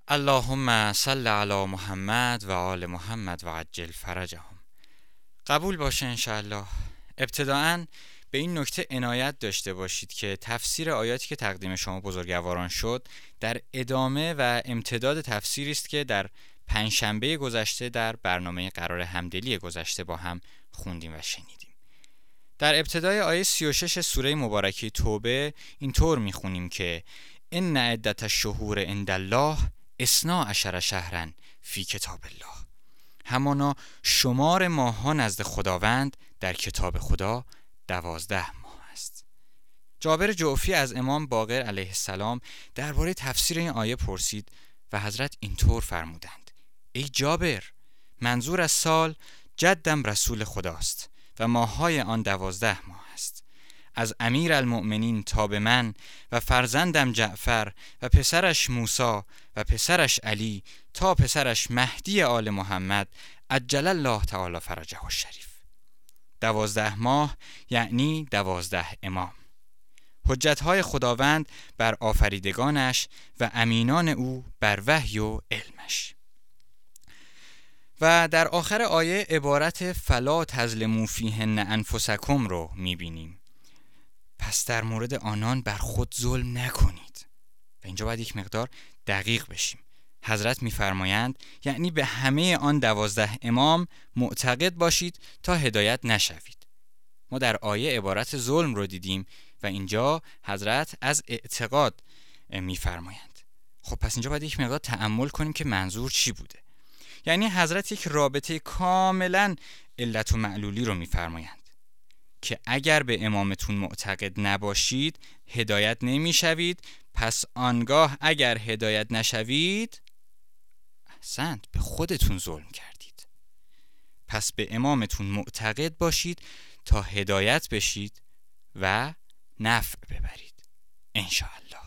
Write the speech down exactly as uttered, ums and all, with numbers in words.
اللهم صل علی محمد و آل محمد و عجل فرجهم. قبول باشه انشاءالله. ابتداعاً به این نکته عنایت داشته باشید که تفسیر آیاتی که تقدیم شما بزرگواران شد در ادامه و امتداد تفسیری است که در پنجشنبه گذشته در برنامه قرار همدلی گذشته با هم خوندیم و شنیدیم. در ابتدای آیه سی و شش سوره مبارکه توبه اینطور میخونیم که ان عدت الشهور عند الله اثنا عشر شهرا فی کتاب الله. همانا شمار ماه‌ها نزد خداوند در کتاب خدا دوازده ماه است. جابر جعفی از امام باقر علیه السلام درباره تفسیر این آیه پرسید و حضرت اینطور فرمودند: ای جابر، منظور از سال جدم رسول خداست و ماه‌های آن دوازده ماه است. از امیر المؤمنین تا به من و فرزندم جعفر و پسرش موسی و پسرش علی تا پسرش مهدی آل محمد عجل الله تعالی فرجه الشریف. دوازده ماه یعنی دوازده امام، حجتهای خداوند بر آفریدگانش و امینان او بر وحی و علمش. و در آخر آیه عبارت فلا تظلموا فیهن انفسکم رو میبینیم. پس در مورد آنان بر خود ظلم نکنید. و اینجا باید یک مقدار دقیق بشیم. حضرت میفرمایند یعنی به همه آن دوازده امام معتقد باشید تا هدایت نشوید. ما در آیه عبارت ظلم رو دیدیم و اینجا حضرت از اعتقاد میفرمایند. خب پس اینجا باید یک مقدار تأمل کنیم که منظور چی بوده. یعنی حضرت یک رابطه کاملا علت و معلولی رو میفرمایند که اگر به امامتون معتقد نباشید هدایت نمیشوید، پس آنگاه اگر هدایت نشوید احسنت به خودتون ظلم کردید. پس به امامتون معتقد باشید تا هدایت بشید و نفع ببرید انشاءالله.